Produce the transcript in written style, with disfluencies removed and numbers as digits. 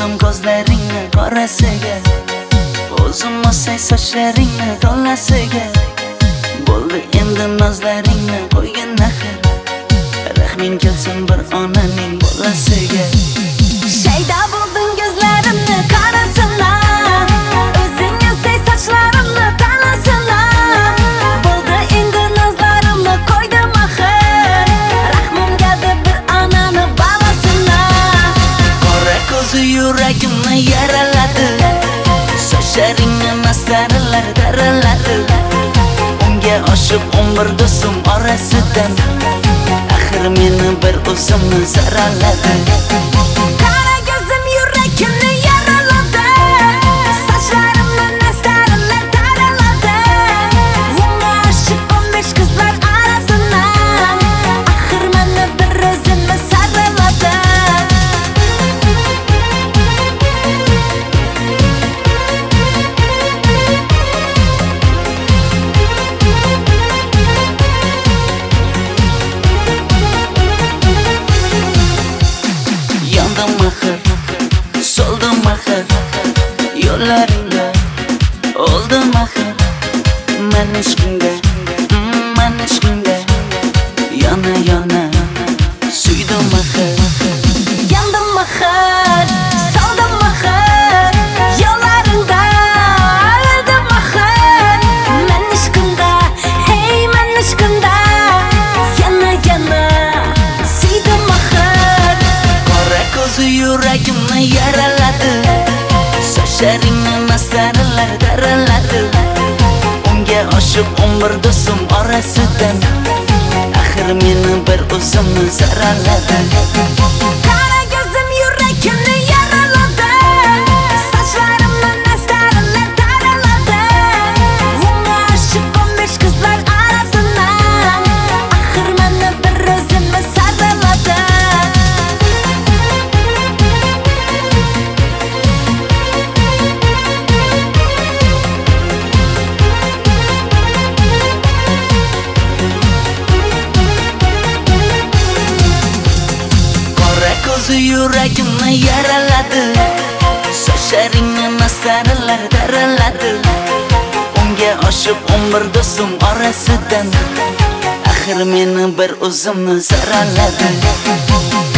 Oldim ko'zlaringni qorasiga, o'zim o'say sochlaringni to'lasiga. Bo'ldi endi nozlaringni qo'ygan axir, rahming kelsin bir onaning bolasiga. Shayda bo'lding ko'zlarimni qarasana, o'zing o'say sochlarimni to'lasana. Bo'ldi endi nozlarimni qo'ydim axir, rahmim keldi bir onani bolasina. Qora ko'zi yuragimni yaraladi, sochlaringni masaralar taraladi. Unga oshiq 11 do'stim orasidan, axir meni bir o'zimni zaraladi. Qara ko'zim yuragimni yaraladi, sochlarimni masaralar taraladi. Unga oshiq 15 qizlar orasidan, axir meni bir o'zimni zaraladi. Soldim axir yo'llaringga, oldim axir men ishqingga, yana yana suydim axir. Yandim axir, soldim axir yo'llaringga, oldim axir men ishqingga, hey men ishqingga, yana yana suydim axir. Qora ko'zi yuragimni yaraladi, sochlaringni masaralar taraladi. Unga oshiq 11 do'stim orasidan, axir meni bir o'zimni zaraladi. Qara ko'zim yuragimni yaraladi, sochlarimni masaralar taraladi. Unga oshiq 15 qizlar orasidan, axir meni bir o'zimni zaraladi. Ko'zi yuragimni yaraladi, sochlaringni masaralar taraladi. Unga oshiq 11 do'stim orasidan, axir meni bir o'zimni zaraladi.